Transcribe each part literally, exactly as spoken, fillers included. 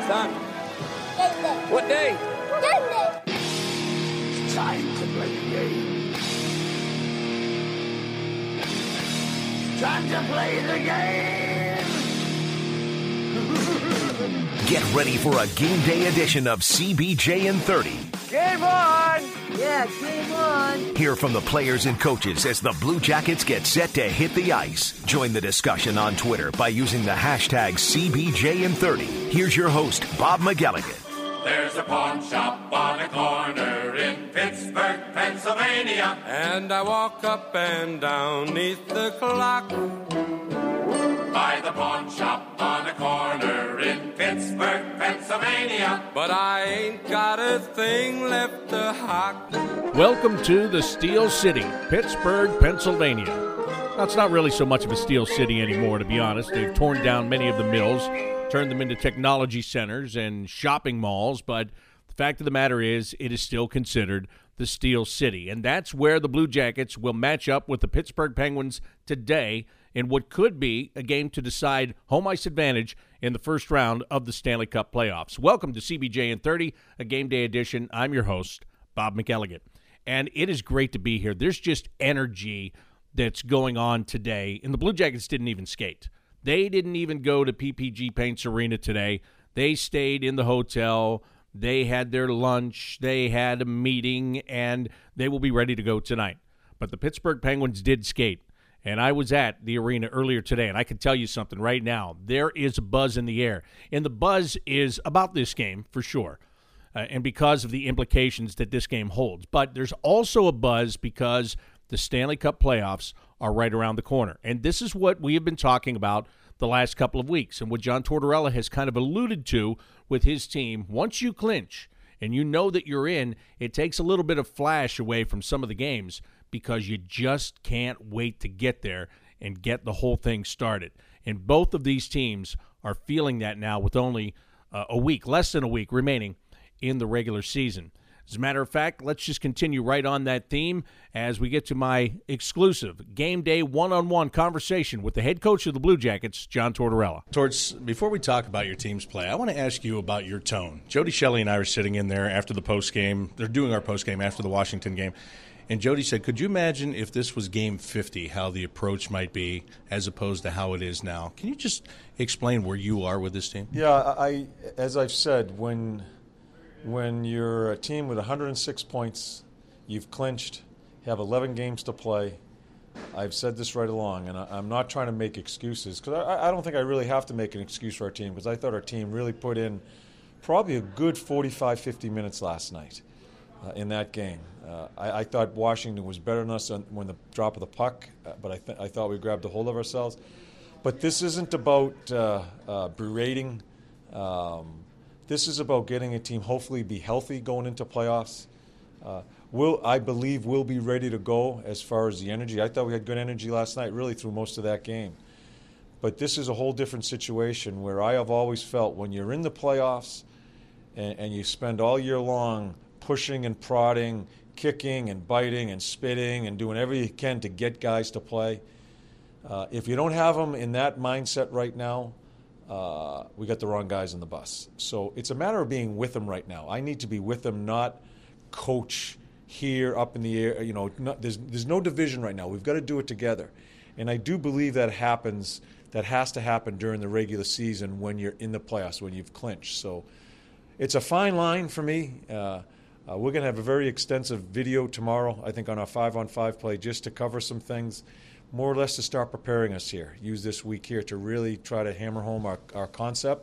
son? Game day. What day? Game day. It's time to play the game. Time to play the game. Get ready for a game day edition of C B J and thirty. Game on! Yeah, game on. Hear from the players and coaches as the Blue Jackets get set to hit the ice. Join the discussion on Twitter by using the hashtag C B J and thirty. Here's your host, Bob McElligott. There's a pawn shop on a corner in Pittsburgh, Pennsylvania. And I walk up and down neath the clock. By the pawn shop on a corner in Pittsburgh, Pennsylvania. But I ain't got a thing left to hock. Welcome to the Steel City, Pittsburgh, Pennsylvania. Now, it's not really so much of a steel city anymore, to be honest. They've torn down many of the mills, turned them into technology centers and shopping malls, but the fact of the matter is it is still considered the Steel City, and that's where the Blue Jackets will match up with the Pittsburgh Penguins today in what could be a game to decide home ice advantage in the first round of the Stanley Cup playoffs. Welcome to C B J and thirty, a game day edition. I'm your host, Bob McElligott, and it is great to be here. There's just energy that's going on today, and the Blue Jackets didn't even skate. They didn't even go to P P G Paints Arena today. They stayed in the hotel. They had their lunch. They had a meeting, and they will be ready to go tonight. But the Pittsburgh Penguins did skate, and I was at the arena earlier today, and I can tell you something right now. There is a buzz in the air, and the buzz is about this game for sure, uh, and because of the implications that this game holds. But there's also a buzz because the Stanley Cup playoffs are right around the corner. And this is what we have been talking about the last couple of weeks and what John Tortorella has kind of alluded to with his team. Once you clinch and you know that you're in, it takes a little bit of flash away from some of the games because you just can't wait to get there and get the whole thing started. And both of these teams are feeling that now with only uh, a week, less than a week remaining in the regular season. As a matter of fact, let's just continue right on that theme as we get to my exclusive game day one-on-one conversation with the head coach of the Blue Jackets, John Tortorella. Torts, before we talk about your team's play, I want to ask you about your tone. Jody Shelley and I were sitting in there after the postgame. They're doing our postgame after the Washington game. And Jody said, could you imagine if this was game fifty, how the approach might be as opposed to how it is now? Can you just explain where you are with this team? Yeah, I, as I've said, when – When you're a team with one hundred six points, you've clinched, have eleven games to play. I've said this right along, and I, I'm not trying to make excuses because I, I don't think I really have to make an excuse for our team because I thought our team really put in probably a good forty-five, fifty minutes last night uh, in that game. Uh, I, I thought Washington was better than us on, when the drop of the puck, uh, but I, th- I thought we grabbed a hold of ourselves. But this isn't about uh, uh, berating. Um, This is about getting a team hopefully be healthy going into playoffs. Uh, we'll, I believe we'll be ready to go as far as the energy. I thought we had good energy last night, really through most of that game. But this is a whole different situation where I have always felt when you're in the playoffs and, and you spend all year long pushing and prodding, kicking and biting and spitting and doing everything you can to get guys to play, uh, if you don't have them in that mindset right now, Uh, we got the wrong guys on the bus. So it's a matter of being with them right now. I need to be with them, not coach here up in the air. You know, not, there's there's no division right now. We've got to do it together. And I do believe that happens, that has to happen during the regular season when you're in the playoffs, when you've clinched. So it's a fine line for me. Uh, uh, we're going to have a very extensive video tomorrow, I think, on our five-on-five play just to cover some things, more or less to start preparing us here. Use this week here to really try to hammer home our, our concept.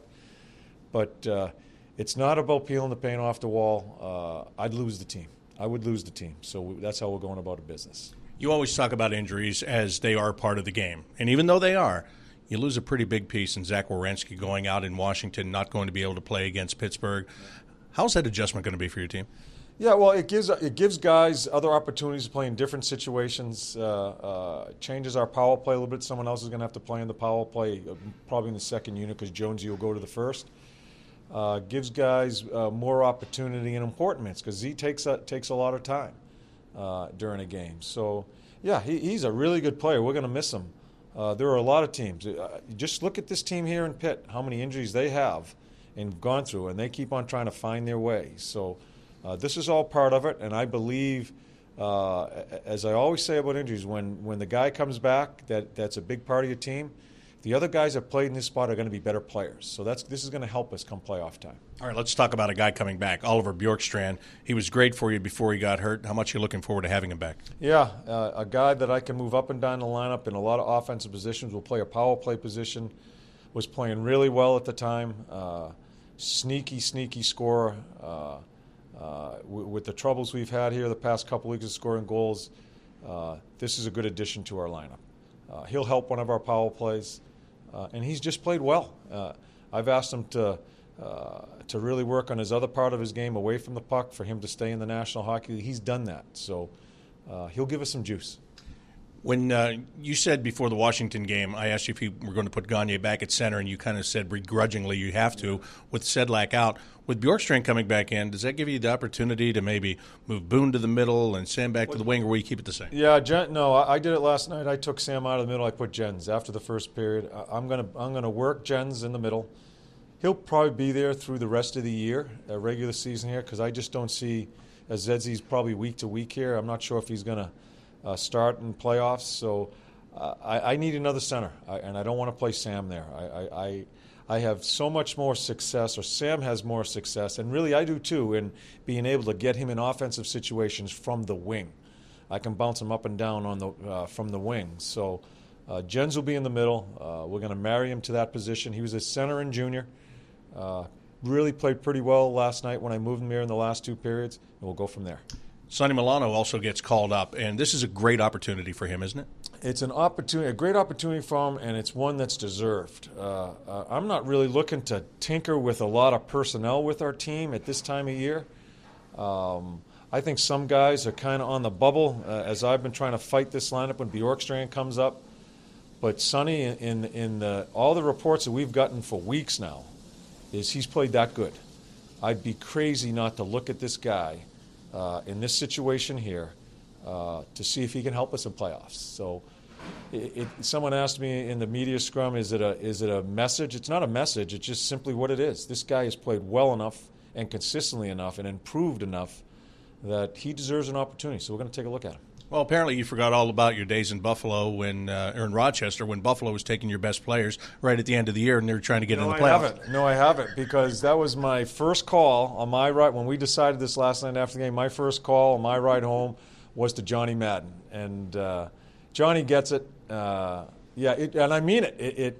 But uh, it's not about peeling the paint off the wall. Uh, I'd lose the team. I would lose the team. So that's how we're going about a business. You always talk about injuries as they are part of the game. And even though they are, you lose a pretty big piece in Zach Werenski going out in Washington, not going to be able to play against Pittsburgh. How's that adjustment going to be for your team? Yeah, well, it gives it gives guys other opportunities to play in different situations. Uh, uh, changes our power play a little bit. Someone else is going to have to play in the power play, uh, probably in the second unit because Jonesy will go to the first. Uh, gives guys uh, more opportunity in important minutes because he takes a, takes a lot of time uh, during a game. So, yeah, he, he's a really good player. We're going to miss him. Uh, there are a lot of teams. Uh, just look at this team here in Pitt, how many injuries they have, and gone through, and they keep on trying to find their way. So uh, this is all part of it, and I believe, uh, as I always say about injuries, when, when the guy comes back, that, that's a big part of your team. The other guys that played in this spot are going to be better players. So that's this is going to help us come playoff time. All right, let's talk about a guy coming back, Oliver Bjorkstrand. He was great for you before he got hurt. How much are you looking forward to having him back? Yeah, uh, a guy that I can move up and down the lineup in a lot of offensive positions. Will play a power play position. Was playing really well at the time. Uh, sneaky, sneaky scorer. Uh, uh, w- with the troubles we've had here the past couple weeks of scoring goals, uh, this is a good addition to our lineup. Uh, he'll help one of our power plays. Uh, and he's just played well. Uh, I've asked him to uh, to really work on his other part of his game away from the puck for him to stay in the National Hockey League. He's done that, so uh, he'll give us some juice. When uh, you said before the Washington game, I asked you if you were going to put Gagne back at center, and you kind of said begrudgingly you have to with Sedlak out. With Bjorkstrand coming back in, does that give you the opportunity to maybe move Boone to the middle and Sam back to the wing, or will you keep it the same? Yeah, Jen, no, I, I did it last night. I took Sam out of the middle. I put Jens after the first period. I, I'm gonna I'm gonna work Jens in the middle. He'll probably be there through the rest of the year, a regular season here, because I just don't see, as Zedzy's probably week to week here. I'm not sure if he's gonna uh, start in playoffs. So uh, I, I need another center, I, and I don't want to play Sam there. I. I, I I have so much more success, or Sam has more success, and really I do too, in being able to get him in offensive situations from the wing. I can bounce him up and down on the uh, from the wing. So uh, Jens will be in the middle. Uh, we're going to marry him to that position. He was a center in junior. Uh, really played pretty well last night when I moved him here in the last two periods, and we'll go from there. Sonny Milano also gets called up, and this is a great opportunity for him, isn't it? It's an opportunity, a great opportunity for him, and it's one that's deserved. Uh, uh, I'm not really looking to tinker with a lot of personnel with our team at this time of year. Um, I think some guys are kind of on the bubble, uh, as I've been trying to fight this lineup when Bjorkstrand comes up. But Sonny, in, in, in the, all the reports that we've gotten for weeks now, is he's played that good. I'd be crazy not to look at this guy uh, in this situation here uh, to see if he can help us in playoffs. So. It, it, someone asked me in the media scrum, is it a is it a message? It's not a message. It's just simply what it is. This guy has played well enough and consistently enough and improved enough that he deserves an opportunity. So we're going to take a look at him. Well, apparently you forgot all about your days in Buffalo when, uh, or in Rochester, when Buffalo was taking your best players right at the end of the year, and they were trying to get no, in the playoffs. I haven't. No, I haven't, because that was my first call on my ride when we decided this last night after the game. My first call on my ride home was to Johnny Madden, and uh, Johnny gets it. Uh, yeah, it, and I mean it. It, it,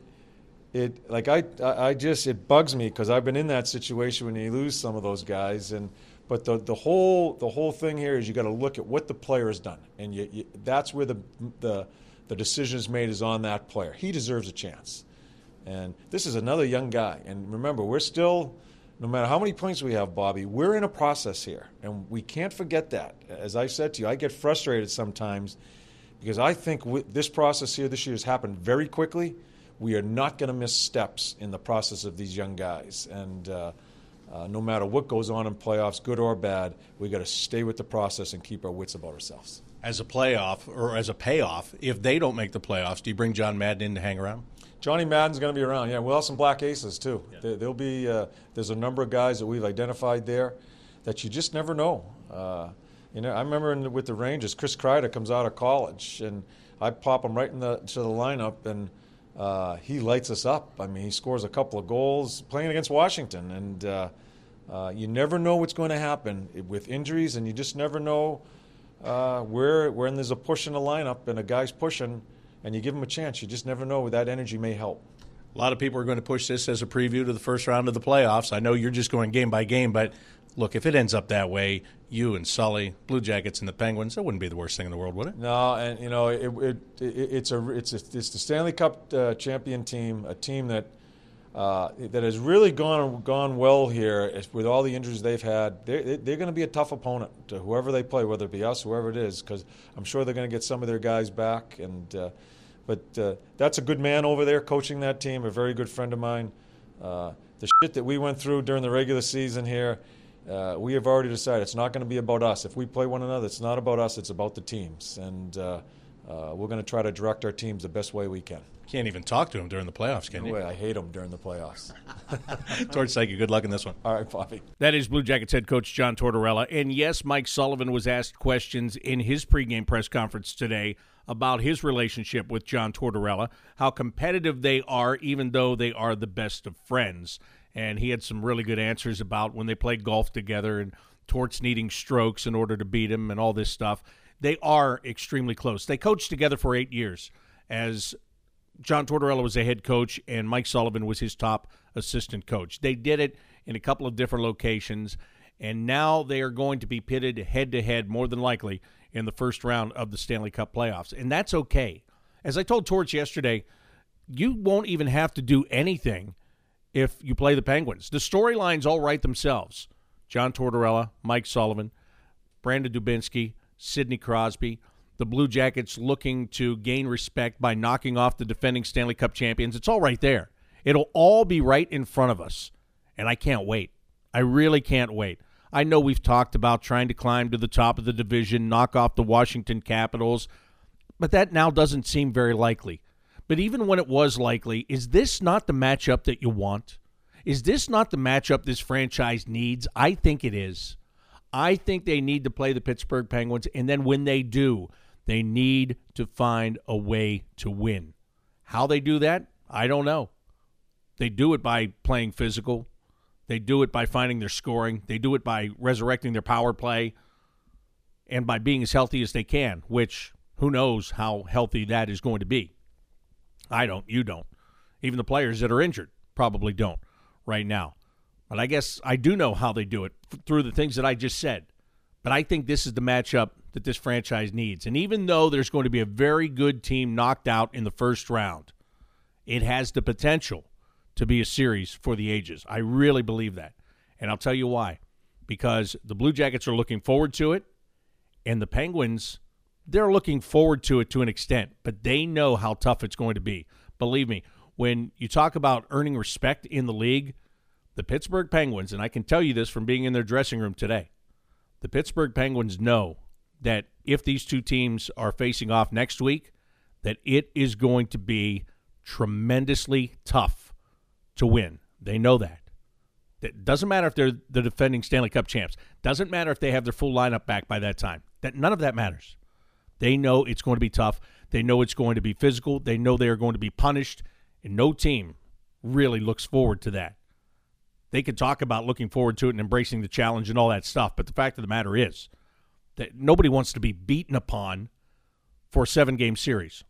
it like I, I just it bugs me because I've been in that situation when you lose some of those guys. And but the the whole the whole thing here is you got to look at what the player has done, and you, you, that's where the the the decision is made is on that player. He deserves a chance, and this is another young guy. And remember, we're still, no matter how many points we have, Bobby, we're in a process here, and we can't forget that. As I said to you, I get frustrated sometimes. Because I think with this process here this year has happened very quickly. We are not going to miss steps in the process of these young guys. And uh, uh, no matter what goes on in playoffs, good or bad, we got to stay with the process and keep our wits about ourselves. As a playoff, or as a payoff, if they don't make the playoffs, do you bring John Madden in to hang around? Johnny Madden's going to be around. Yeah, we'll have some black aces, too. Yeah. There, there'll be, uh, there's a number of guys that we've identified there that you just never know. Uh, You know, I remember in the, with the Rangers, Chris Kreider comes out of college, and I pop him right in the, to the lineup, and uh, he lights us up. I mean, he scores a couple of goals playing against Washington, and uh, uh, you never know what's going to happen with injuries, and you just never know uh, where when there's a push in the lineup and a guy's pushing, and you give him a chance. You just never know where that energy may help. A lot of people are going to push this as a preview to the first round of the playoffs. I know you're just going game by game, but look, if it ends up that way, you and Sully, Blue Jackets and the Penguins, that wouldn't be the worst thing in the world, would it? No, and you know, it, it, it, it's a it's a, it's the Stanley Cup uh, champion team, a team that uh, that has really gone gone well here with all the injuries they've had. They're, they're going to be a tough opponent to whoever they play, whether it be us, whoever it is, because I'm sure they're going to get some of their guys back. And uh, but uh, that's a good man over there coaching that team, a very good friend of mine. Uh, the shit that we went through during the regular season here. Uh, we have already decided it's not going to be about us. If we play one another, it's not about us. It's about the teams. And uh, uh, we're going to try to direct our teams the best way we can. Can't even talk to him during the playoffs, can No you? way. I hate them during the playoffs. Torch Psyche, good luck in this one. All right, Bobby. That is Blue Jackets head coach John Tortorella. And yes, Mike Sullivan was asked questions in his pregame press conference today about his relationship with John Tortorella, how competitive they are, even though they are the best of friends. And he had some really good answers about when they played golf together and Torts needing strokes in order to beat him and all this stuff. They are extremely close. They coached together for eight years as John Tortorella was a head coach and Mike Sullivan was his top assistant coach. They did it in a couple of different locations, and now they are going to be pitted head-to-head, more than likely, in the first round of the Stanley Cup playoffs. And that's okay. As I told Torch yesterday, you won't even have to do anything if you play the Penguins. The storylines all write themselves. John Tortorella, Mike Sullivan, Brandon Dubinsky, Sidney Crosby, the Blue Jackets looking to gain respect by knocking off the defending Stanley Cup champions. It's all right there. It'll all be right in front of us, and I can't wait. I really can't wait. I know we've talked about trying to climb to the top of the division, knock off the Washington Capitals, but that now doesn't seem very likely. But even when it was likely, is this not the matchup that you want? Is this not the matchup this franchise needs? I think it is. I think they need to play the Pittsburgh Penguins, and then when they do, they need to find a way to win. How they do that, I don't know. They do it by playing physical. They do it by finding their scoring. They do it by resurrecting their power play and by being as healthy as they can, which who knows how healthy that is going to be. I don't. You don't. Even the players that are injured probably don't right now. But I guess I do know how they do it through the things that I just said. But I think this is the matchup that this franchise needs. And even though there's going to be a very good team knocked out in the first round, it has the potential to be a series for the ages. I really believe that. And I'll tell you why. Because the Blue Jackets are looking forward to it, and the Penguins, they're looking forward to it to an extent, but they know how tough it's going to be. Believe me, when you talk about earning respect in the league, the Pittsburgh Penguins, and I can tell you this from being in their dressing room today, the Pittsburgh Penguins know that if these two teams are facing off next week, that it is going to be tremendously tough to win. They know that. It doesn't matter if they're the defending Stanley Cup champs. Doesn't matter if they have their full lineup back by that time. That none of that matters. They know it's going to be tough. They know it's going to be physical. They know they are going to be punished, and no team really looks forward to that. They could talk about looking forward to it and embracing the challenge and all that stuff, but the fact of the matter is that nobody wants to be beaten upon for a seven-game series.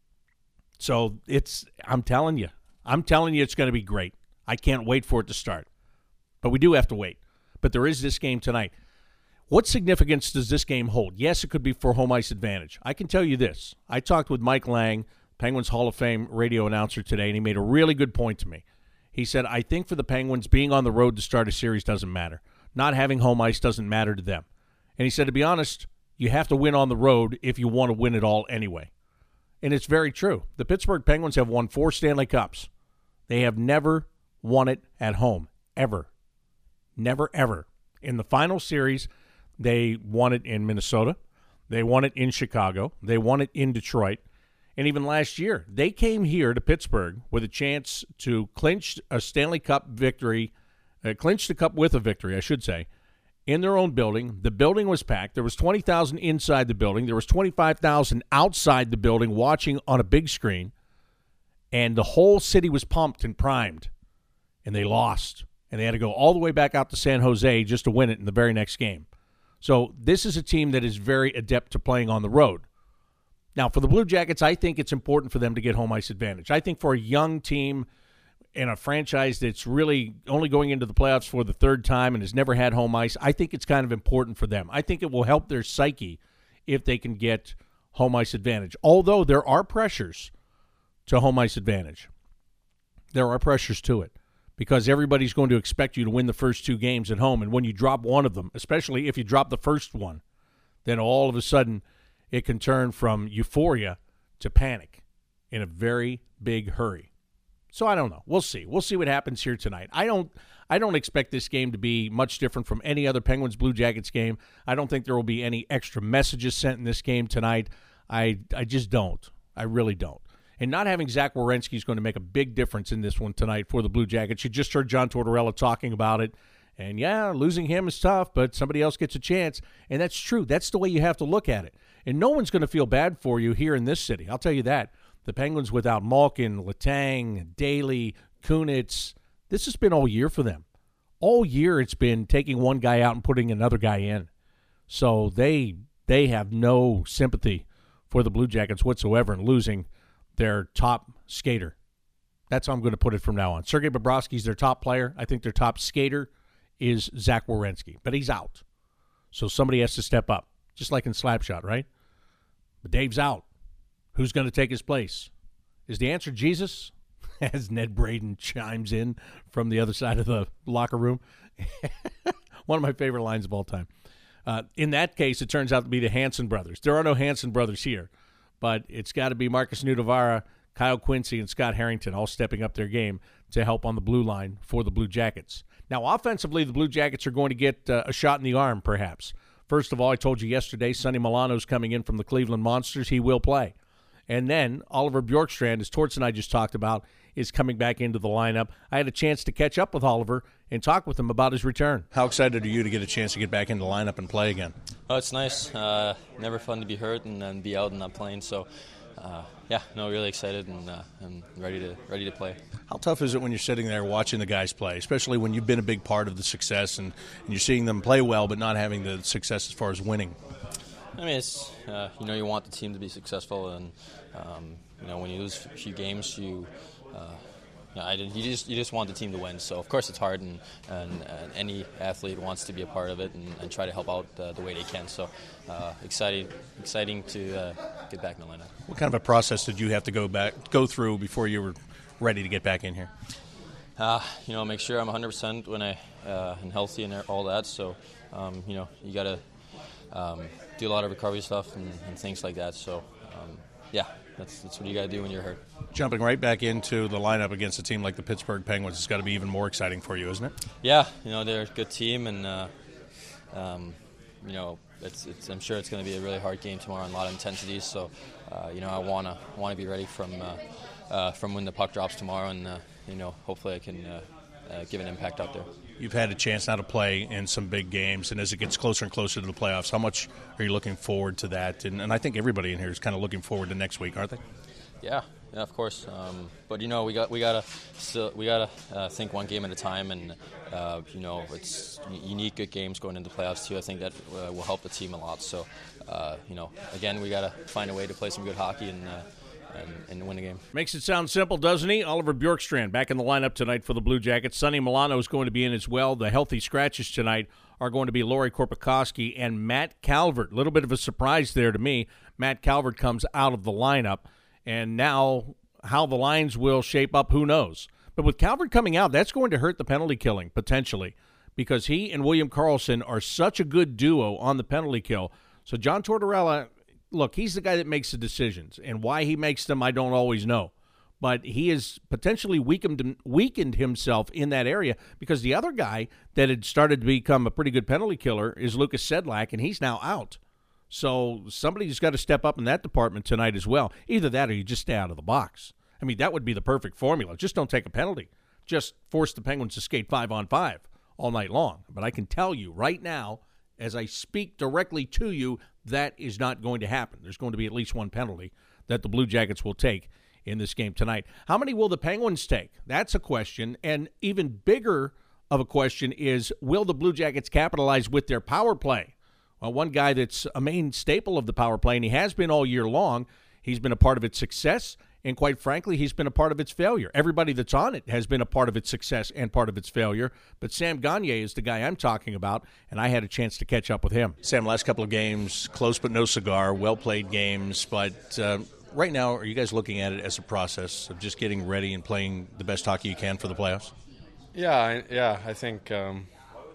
So it's, I'm telling you, I'm telling you it's going to be great. I can't wait for it to start. But we do have to wait. But there is this game tonight. What significance does this game hold? Yes, it could be for home ice advantage. I can tell you this. I talked with Mike Lang, Penguins Hall of Fame radio announcer today, and he made a really good point to me. He said, I think for the Penguins, being on the road to start a series doesn't matter. Not having home ice doesn't matter to them. And he said, to be honest, you have to win on the road if you want to win it all anyway. And it's very true. The Pittsburgh Penguins have won four Stanley Cups. They have never won it at home, ever. Never, ever. In the final series, they won it in Minnesota. They won it in Chicago. They won it in Detroit. And even last year, they came here to Pittsburgh with a chance to clinch a Stanley Cup victory, uh, clinch the cup with a victory, I should say, in their own building. The building was packed. There was twenty thousand inside the building. There was twenty-five thousand outside the building watching on a big screen. And the whole city was pumped and primed. And they lost. And they had to go all the way back out to San Jose just to win it in the very next game. So this is a team that is very adept to playing on the road. Now, for the Blue Jackets, I think it's important for them to get home ice advantage. I think for a young team and a franchise that's really only going into the playoffs for the third time and has never had home ice, I think it's kind of important for them. I think it will help their psyche if they can get home ice advantage. Although there are pressures to home ice advantage. There are pressures to it because everybody's going to expect you to win the first two games at home. And when you drop one of them, especially if you drop the first one, then all of a sudden it can turn from euphoria to panic in a very big hurry. So I don't know. We'll see. We'll see what happens here tonight. I don't I don't expect this game to be much different from any other Penguins Blue Jackets game. I don't think there will be any extra messages sent in this game tonight. I I just don't. I really don't. And not having Zach Werenski is going to make a big difference in this one tonight for the Blue Jackets. You just heard John Tortorella talking about it. And, yeah, losing him is tough, but somebody else gets a chance. And that's true. That's the way you have to look at it. And no one's going to feel bad for you here in this city. I'll tell you that. The Penguins without Malkin, Letang, Daly, Kunitz, this has been all year for them. All year it's been taking one guy out and putting another guy in. So they they have no sympathy for the Blue Jackets whatsoever in losing their top skater. That's how I'm going to put it from now on. Sergei Bobrovsky's their top player. I think their top skater is Zach Werenski, but he's out. So somebody has to step up, just like in Slapshot, right? But Dave's out. Who's going to take his place? Is the answer Jesus? As Ned Braden chimes in from the other side of the locker room. One of my favorite lines of all time. Uh, in that case, it turns out to be the Hanson brothers. There are no Hanson brothers here, but it's got to be Marcus Nudavara, Kyle Quincy, and Scott Harrington all stepping up their game to help on the blue line for the Blue Jackets. Now, offensively, the Blue Jackets are going to get uh, a shot in the arm, perhaps. First of all, I told you yesterday, Sonny Milano's coming in from the Cleveland Monsters. He will play. And then Oliver Bjorkstrand, as Torts and I just talked about, is coming back into the lineup. I had a chance to catch up with Oliver and talk with him about his return. How excited are you to get a chance to get back into the lineup and play again? Oh, it's nice. Uh, never fun to be hurt and then be out and not playing. So, uh, yeah, no, really excited and, uh, and ready to ready to play. How tough is it when you're sitting there watching the guys play, especially when you've been a big part of the success and, and you're seeing them play well but not having the success as far as winning? I mean, it's uh, you know, you want the team to be successful, and um, you know, when you lose a few games, you uh, you, know, I did, you just you just want the team to win. So of course it's hard, and, and, and any athlete wants to be a part of it and, and try to help out uh, the way they can. So uh, exciting, exciting to uh, get back in the lineup. What kind of a process did you have to go back go through before you were ready to get back in here? Uh, you know, make sure I'm one hundred percent when I uh, am healthy and all that. So um, you know, you gotta. Um, do a lot of recovery stuff and, and things like that. So, um, yeah, that's that's what you got to do when you're hurt. Jumping right back into the lineup against a team like the Pittsburgh Penguins has got to be even more exciting for you, isn't it? Yeah, you know, they're a good team, and, uh, um, you know, it's, it's, I'm sure it's going to be a really hard game tomorrow and a lot of intensity. So, uh, you know, I want to want to be ready from, uh, uh, from when the puck drops tomorrow, and, uh, you know, hopefully I can uh, uh, give an impact out there. You've had a chance now to play in some big games, and as it gets closer and closer to the playoffs, how much are you looking forward to that? And, and I think everybody in here is kind of looking forward to next week, aren't they? Yeah, yeah, of course. Um, but you know, we got we gotta still we gotta uh, think one game at a time, and uh, you know, it's you need good games going into the playoffs too. I think that uh, will help the team a lot. So, uh, you know, again, we gotta find a way to play some good hockey and. Uh, And, and win the game. Makes it sound simple, doesn't he? Oliver Bjorkstrand back in the lineup tonight for the Blue Jackets. Sonny Milano is going to be in as well. The healthy scratches tonight are going to be Lori Korpikoski and Matt Calvert. A little bit of a surprise there to me. Matt Calvert comes out of the lineup, and now how the lines will shape up, who knows? But with Calvert coming out, that's going to hurt the penalty killing, potentially, because he and William Karlsson are such a good duo on the penalty kill. So John Tortorella, look, he's the guy that makes the decisions, and why he makes them I don't always know. But he has potentially weakened weakened himself in that area because the other guy that had started to become a pretty good penalty killer is Lucas Sedlak, and he's now out. So somebody's got to step up in that department tonight as well. Either that or you just stay out of the box. I mean, that would be the perfect formula. Just don't take a penalty. Just force the Penguins to skate five on five all night long. But I can tell you right now, as I speak directly to you, that is not going to happen. There's going to be at least one penalty that the Blue Jackets will take in this game tonight. How many will the Penguins take? That's a question. And even bigger of a question is, will the Blue Jackets capitalize with their power play? Well, one guy that's a main staple of the power play, and he has been all year long, he's been a part of its success, and quite frankly, he's been a part of its failure. Everybody that's on it has been a part of its success and part of its failure. But Sam Gagner is the guy I'm talking about, and I had a chance to catch up with him. Sam, last couple of games, close but no cigar, well-played games. But uh, right now, are you guys looking at it as a process of just getting ready and playing the best hockey you can for the playoffs? Yeah, I, yeah. I think um,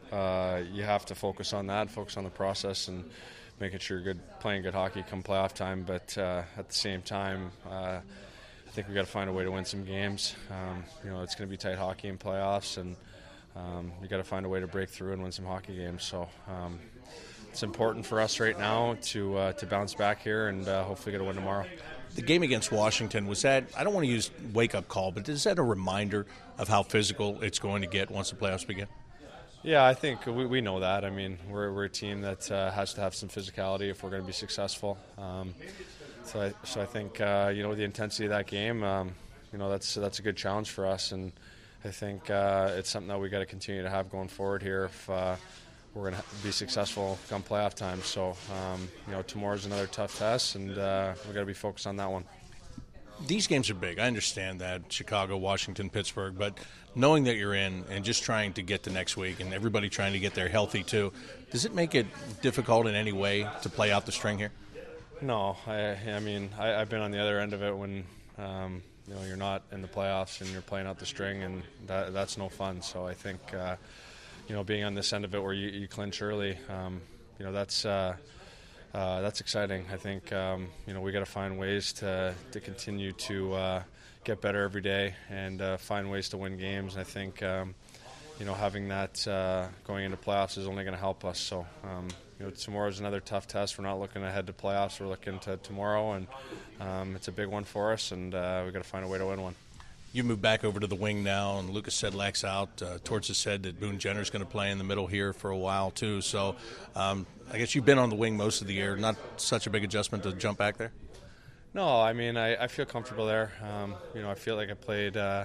uh, you have to focus on that, focus on the process, and making sure you're good, playing good hockey come playoff time. But uh, at the same time, uh, I think we got to find a way to win some games. Um, you know, it's going to be tight hockey in playoffs, and um, you got to find a way to break through and win some hockey games. So um, it's important for us right now to uh, to bounce back here and uh, hopefully get a win tomorrow. The game against Washington, was that, I don't want to use wake-up call, but is that a reminder of how physical it's going to get once the playoffs begin? Yeah, I think we, we know that. I mean, we're, we're a team that uh, has to have some physicality if we're going to be successful. Um, so, I, so I think, uh, you know, the intensity of that game, um, you know, that's that's a good challenge for us. And I think uh, it's something that we got to continue to have going forward here if uh, we're going to be successful come playoff time. So, um, you know, tomorrow's another tough test, and uh, we've got to be focused on that one. These games are big. I understand that, Chicago, Washington, Pittsburgh, but knowing that you're in and just trying to get to next week and everybody trying to get there healthy too, does it make it difficult in any way to play out the string here? No. I, I mean, I, I've been on the other end of it when um, you know, you're not in the playoffs and you're playing out the string, and that, that's no fun. So I think uh, you know, being on this end of it where you, you clinch early, um, you know, that's uh, uh, that's exciting. I think um, you know, we got to find ways to to continue to uh, get better every day and uh, find ways to win games. I think um, you know, having that uh, going into playoffs is only going to help us. So um, you know, tomorrow's another tough test. We're not looking ahead to playoffs. We're looking to tomorrow, and um, it's a big one for us, and uh, we got to find a way to win one. You moved back over to the wing now, and Lucas Sedlak's out. Uh, Torts has said that Boone Jenner's going to play in the middle here for a while, too. So um, I guess you've been on the wing most of the year. Not such a big adjustment to jump back there? No, I mean, I, I feel comfortable there. Um, you know, I feel like I played uh,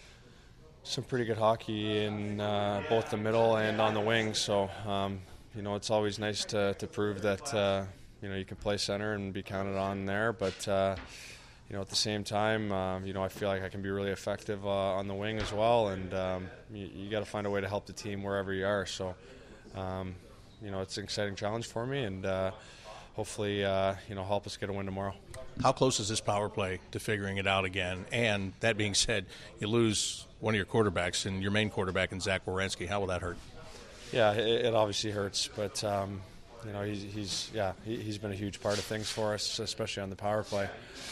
some pretty good hockey in uh, both the middle and on the wing. So, um, you know, it's always nice to, to prove that, uh, you know, you can play center and be counted on there. But, uh, you know, at the same time, um, you know, I feel like I can be really effective uh, on the wing as well, and um, you, you got to find a way to help the team wherever you are. So, um, you know, it's an exciting challenge for me, and uh, hopefully, uh, you know, help us get a win tomorrow. How close is this power play to figuring it out again? And that being said, you lose one of your quarterbacks, and your main quarterback in Zach Werenski. How will that hurt? Yeah, it, it obviously hurts, but um, you know, he's, he's yeah, he, he's been a huge part of things for us, especially on the power play.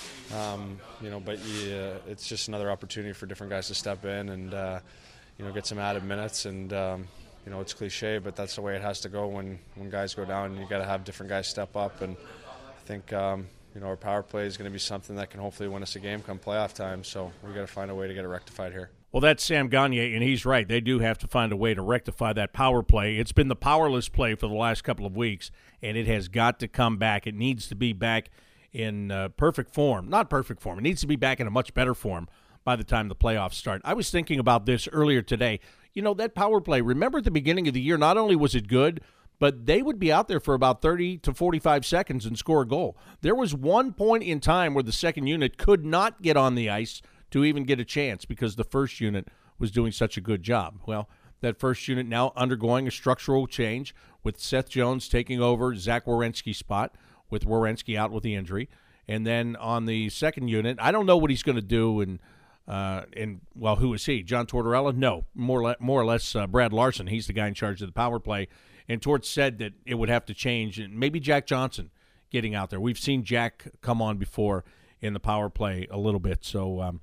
Um, you know, but yeah, it's just another opportunity for different guys to step in and, uh, you know, get some added minutes. And, um, you know, it's cliche, but that's the way it has to go when, when guys go down. You got to have different guys step up. And I think, um, you know, our power play is going to be something that can hopefully win us a game come playoff time. So we got to find a way to get it rectified here. Well, that's Sam Gagner, and he's right. They do have to find a way to rectify that power play. It's been the powerless play for the last couple of weeks, and it has got to come back. It needs to be back in uh, perfect form. Not perfect form. It needs to be back in a much better form by the time the playoffs start. I was thinking about this earlier today. You know, that power play, remember at the beginning of the year, not only was it good, but they would be out there for about thirty to forty-five seconds and score a goal. There was one point in time where the second unit could not get on the ice to even get a chance because the first unit was doing such a good job. Well, that first unit now undergoing a structural change with Seth Jones taking over Zach Werenski's spot, with Werenski out with the injury. And then on the second unit, I don't know what he's going to do. And, uh, and well, who is he? John Tortorella? No, more, le- more or less uh, Brad Larson. He's the guy in charge of the power play. And Torts said that it would have to change. And maybe Jack Johnson getting out there. We've seen Jack come on before in the power play a little bit. So um,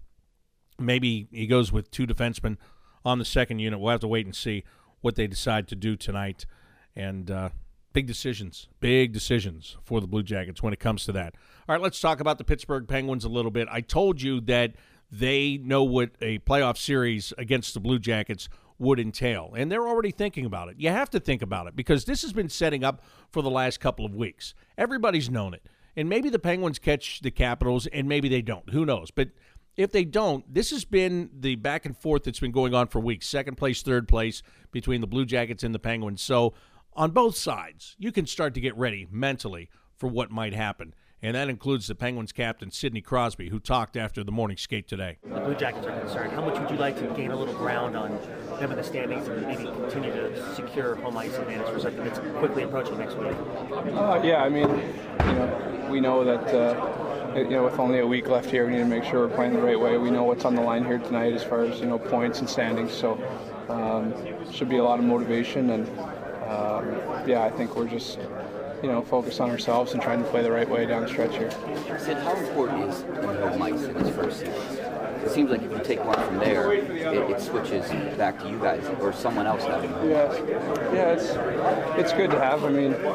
maybe he goes with two defensemen on the second unit. We'll have to wait and see what they decide to do tonight. And, uh, Big decisions, big decisions for the Blue Jackets when it comes to that. All right, let's talk about the Pittsburgh Penguins a little bit. I told you that they know what a playoff series against the Blue Jackets would entail, and they're already thinking about it. You have to think about it because this has been setting up for the last couple of weeks. Everybody's known it, and maybe the Penguins catch the Capitals, and maybe they don't. Who knows? But if they don't, this has been the back and forth that's been going on for weeks, second place, third place between the Blue Jackets and the Penguins. So on both sides, you can start to get ready mentally for what might happen. And that includes the Penguins captain, Sidney Crosby, who talked after the morning skate today. The Blue Jackets are concerned. How much would you like to gain a little ground on them in the standings and maybe continue to secure home ice advantage for something that's quickly approaching next week? Uh, yeah, I mean, you know, we know that, uh, you know, with only a week left here, we need to make sure we're playing the right way. We know what's on the line here tonight as far as, you know, points and standings. So um, should be a lot of motivation. And, um, yeah, I think we're just, you know, focus on ourselves and trying to play the right way down the stretch here. Sid, how important is home ice in this first series? It seems like if you take one from there, it, it switches back to you guys or someone else having home yeah. ice. Yeah, it's it's good to have. I mean,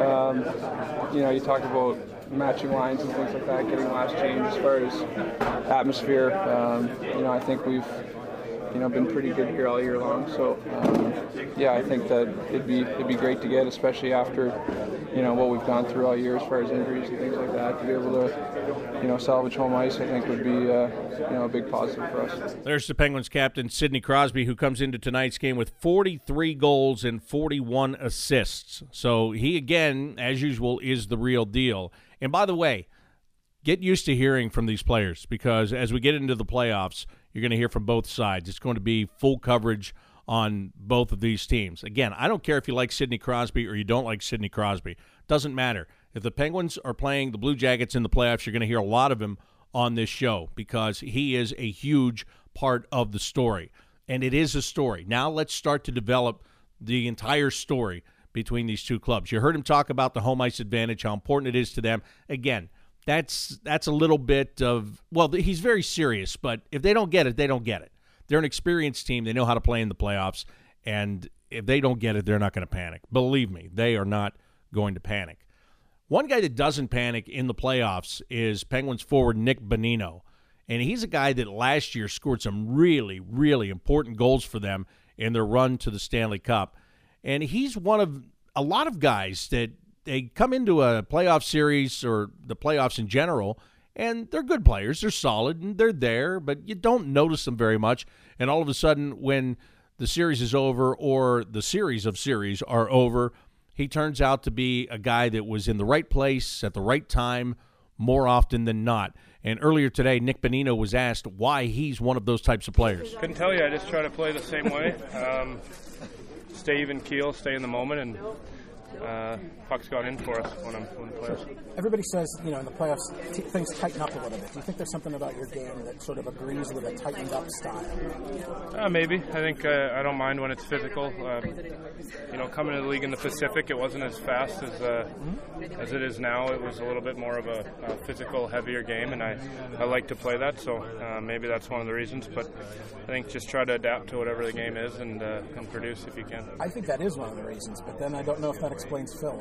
um, you know, you talk about matching lines and things like that, getting last change. As far as atmosphere, um, you know, I think we've, you know, been pretty good here all year long. So, um, yeah, I think that it'd be it'd be great to get, especially after, you know, what we've gone through all year as far as injuries and things like that. To be able to, you know, salvage home ice, I think would be, uh, you know, a big positive for us. There's the Penguins captain, Sidney Crosby, who comes into tonight's game with forty-three goals and forty-one assists. So he, again, as usual, is the real deal. And by the way, get used to hearing from these players, because as we get into the playoffs, you're going to hear from both sides. It's going to be full coverage on both of these teams. Again, I don't care if you like Sidney Crosby or you don't like Sidney Crosby. Doesn't matter. If the Penguins are playing the Blue Jackets in the playoffs, you're going to hear a lot of him on this show, because he is a huge part of the story. And it is a story. Now let's start to develop the entire story between these two clubs. You heard him talk about the home ice advantage, how important it is to them. Again, that's that's a little bit of, well, he's very serious, but if they don't get it, they don't get it. They're an experienced team. They know how to play in the playoffs, and if they don't get it, they're not going to panic. Believe me, they are not going to panic. One guy that doesn't panic in the playoffs is Penguins forward Nick Bonino, and he's a guy that last year scored some really, really important goals for them in their run to the Stanley Cup. And he's one of a lot of guys that they come into a playoff series or the playoffs in general, and they're good players. They're solid, and they're there, but you don't notice them very much. And all of a sudden, when the series is over or the series of series are over, he turns out to be a guy that was in the right place at the right time more often than not. And earlier today, Nick Bonino was asked why he's one of those types of players. Couldn't tell you. I just try to play the same way. Um, stay even keel, stay in the moment, and uh, puck's gone in for us when I'm when the playoffs. Everybody says, you know, in the playoffs, t- things tighten up a little bit. Do you think there's something about your game that sort of agrees with a tightened-up style? Uh, maybe. I think uh, I don't mind when it's physical. Um, you know, coming to the league in the Pacific, it wasn't as fast as uh, mm-hmm. as it is now. It was a little bit more of a, a physical, heavier game, and I, I like to play that, so uh, maybe that's one of the reasons. But I think just try to adapt to whatever the game is and, uh, and produce if you can. I think that is one of the reasons, but then I don't know if that explains Phil.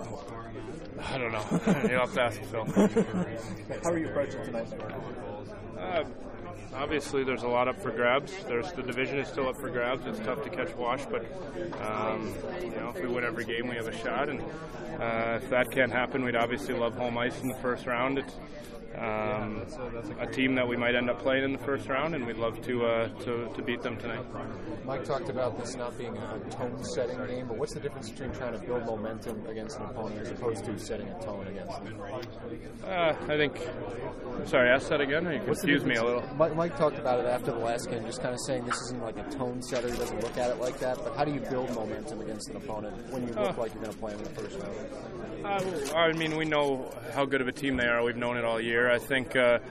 I don't know. You'll have to ask Phil. How are you approaching tonight? Uh, obviously, there's a lot up for grabs. There's the division is still up for grabs. It's tough to catch Wash, but um, you know, if we win every game, we have a shot. And uh, if that can't happen, we'd obviously love home ice in the first round. It's um, a team that we might end up playing in the first round, and we'd love to uh, to, to beat them tonight. Mike talked about this not being a tone-setting game, but what's the difference between trying to build momentum against an opponent as opposed to setting a tone against them? Uh, I think. Sorry, ask that again. Or you confused me a little. Mike, Mike talked about it after the last game, just kind of saying this isn't like a tone setter. He doesn't look at it like that. But how do you build momentum against an opponent when you look uh, like you're going to play him in the first round? Uh, I mean, we know how good of a team they are. We've known it all year. I think. Uh,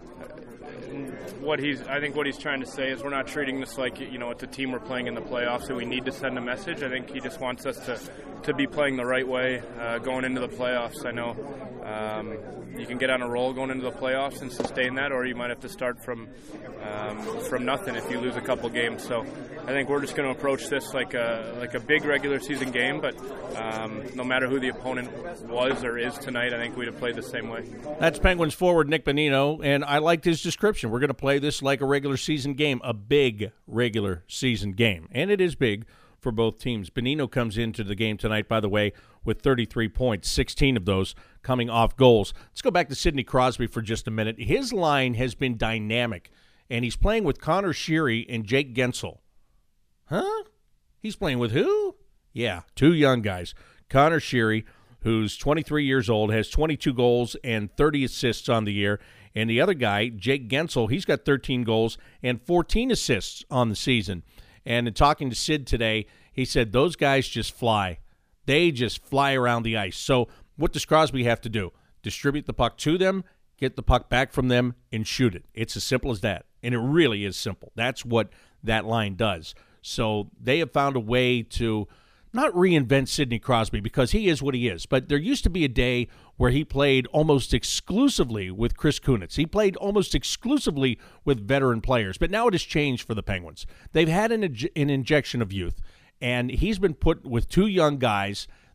What he's, I think what he's trying to say is we're not treating this like, you know, it's a team we're playing in the playoffs and we need to send a message. I think he just wants us to, to be playing the right way uh, going into the playoffs. I know um, you can get on a roll going into the playoffs and sustain that, or you might have to start from um, from nothing if you lose a couple games. So I think we're just going to approach this like a like a big regular season game, but um, no matter who the opponent was or is tonight, I think we'd have played the same way. That's Penguins forward Nick Bonino, and I liked his description. We're going to play this like a regular season game, a big regular season game, and it is big for both teams. Bonino comes into the game tonight, by the way, with thirty-three points, sixteen of those coming off goals. Let's go back to Sidney Crosby for just a minute. His line has been dynamic, and he's playing with Connor Sheary and Jake Gensel. Huh? He's playing with who? Yeah, two young guys. Connor Sheary, who's twenty-three years old, has twenty-two goals and thirty assists on the year. And the other guy, Jake Gensel, he's got thirteen goals and fourteen assists on the season. And in talking to Sid today, he said those guys just fly. They just fly around the ice. So what does Crosby have to do? Distribute the puck to them, get the puck back from them, and shoot it. It's as simple as that. And it really is simple. That's what that line does. So they have found a way to not reinvent Sidney Crosby, because he is what he is. But there used to be a day where he played almost exclusively with Chris Kunitz. He played almost exclusively with veteran players. But now it has changed for the Penguins. They've had an, an injection of youth, and he's been put with two young guys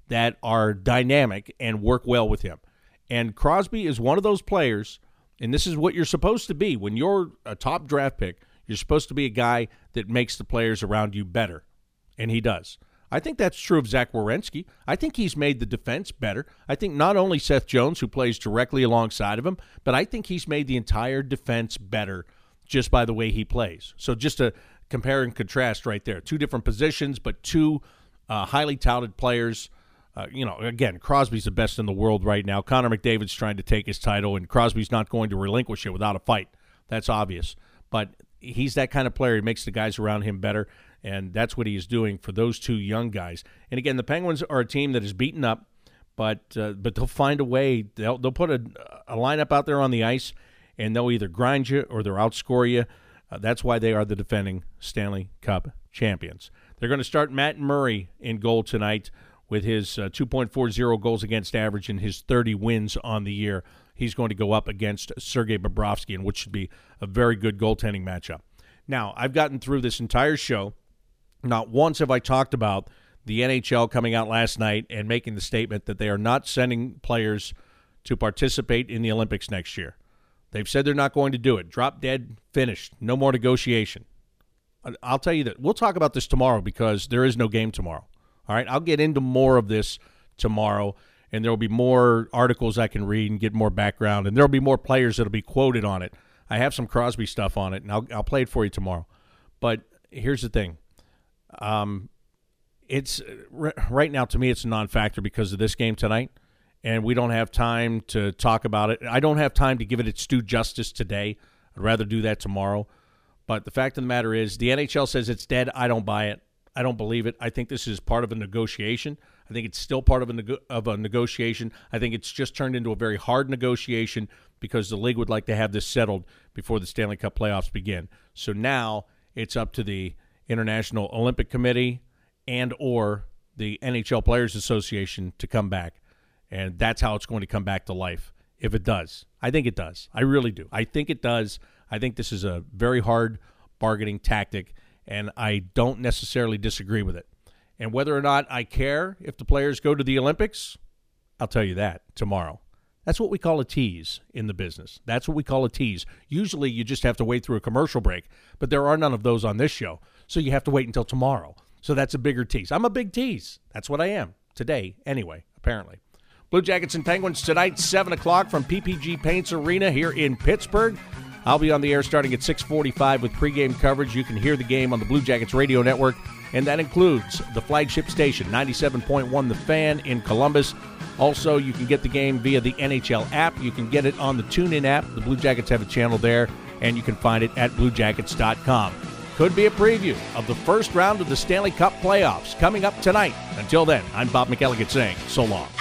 that are dynamic and work well with him. And Crosby is one of those players, and this is what you're supposed to be. When you're a top draft pick, you're supposed to be a guy that makes the players around you better, and he does. I think that's true of Zach Werenski. I think he's made the defense better. I think not only Seth Jones, who plays directly alongside of him, but I think he's made the entire defense better just by the way he plays. So just to compare and contrast right there. Two different positions, but two uh, highly touted players. Uh, you know, again, Crosby's the best in the world right now. Connor McDavid's trying to take his title, and Crosby's not going to relinquish it without a fight. That's obvious. But he's that kind of player. He makes the guys around him better, and that's what he is doing for those two young guys. And again, the Penguins are a team that is beaten up, but uh, but they'll find a way. They'll they'll put a, a lineup out there on the ice, and they'll either grind you or they'll outscore you. Uh, that's why they are the defending Stanley Cup champions. They're going to start Matt Murray in goal tonight with his uh, two point four oh goals against average and his thirty wins on the year. He's going to go up against Sergei Bobrovsky, in which should be a very good goaltending matchup. Now, I've gotten through this entire show. Not once have I talked about the N H L coming out last night and making the statement that they are not sending players to participate in the Olympics next year. They've said they're not going to do it. Drop dead, finished. No more negotiation. I'll tell you that. We'll talk about this tomorrow because there is no game tomorrow. All right, I'll get into more of this tomorrow, and there will be more articles I can read and get more background, and there will be more players that will be quoted on it. I have some Crosby stuff on it, and I'll, I'll play it for you tomorrow. But here's the thing. Um, it's right now, to me, it's a non-factor because of this game tonight, and we don't have time to talk about it. I don't have time to give it its due justice today. I'd rather do that tomorrow. But the fact of the matter is the N H L says it's dead. I don't buy it. I don't believe it. I think this is part of a negotiation. I think it's still part of a nego- of a negotiation. I think it's just turned into a very hard negotiation because the league would like to have this settled before the Stanley Cup playoffs begin. So now it's up to the International Olympic Committee and or the N H L Players Association to come back. And that's how it's going to come back to life, if it does. I think it does. I really do. I think it does. I think this is a very hard bargaining tactic, and I don't necessarily disagree with it. And whether or not I care if the players go to the Olympics, I'll tell you that tomorrow. That's what we call a tease in the business. That's what we call a tease. Usually you just have to wait through a commercial break, but there are none of those on this show, so you have to wait until tomorrow. So that's a bigger tease. I'm a big tease. That's what I am today anyway, apparently. Blue Jackets and Penguins tonight, seven o'clock from P P G Paints Arena here in Pittsburgh. I'll be on the air starting at six forty-five with pregame coverage. You can hear the game on the Blue Jackets radio network, and that includes the flagship station, ninety-seven point one The Fan in Columbus. Also, you can get the game via the N H L app. You can get it on the TuneIn app. The Blue Jackets have a channel there, and you can find it at blue jackets dot com. Could be a preview of the first round of the Stanley Cup playoffs coming up tonight. Until then, I'm Bob McElligott saying so long.